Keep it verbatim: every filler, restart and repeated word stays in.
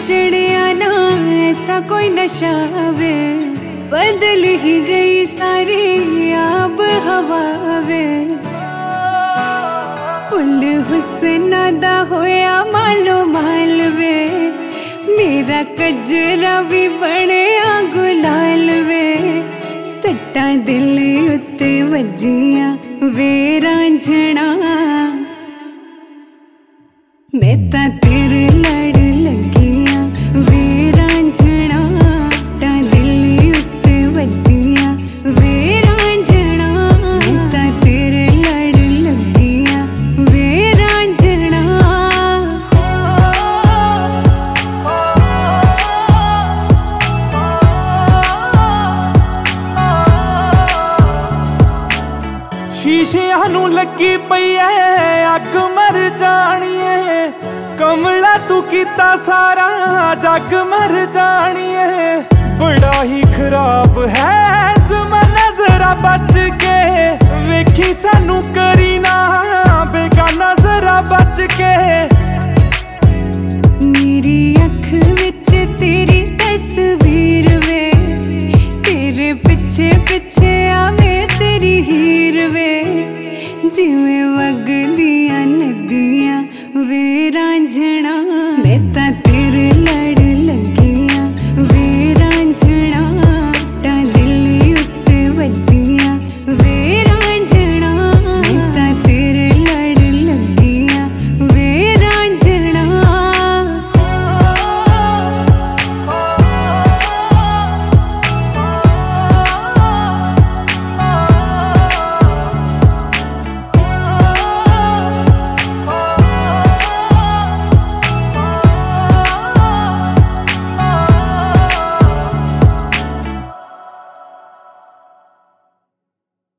चढ़िया ना ऐसा कोई नशा वे, बदल ही गई सारी आब हवा वे। फुल हुस्ना दा होया मालो माल वे, मेरा कजरा भी बड़िया गुलाल वे। सट्टा दिल उत्ते वजिया वे रांझना, मैं तां तेरे लड़ लगिया वे रांझना। सट्टा दिल उत्ते वजिया वे रांझना, मैं तां तेरे लड़ लगिया वे रांझना। शीशियां नू लगी पई ऐ अग मर जानिए, कमला तू कीता सारा जग मर जानिए। बड़ा ही खराब है ज़माना, जरा बच के वेखी सानू करी ना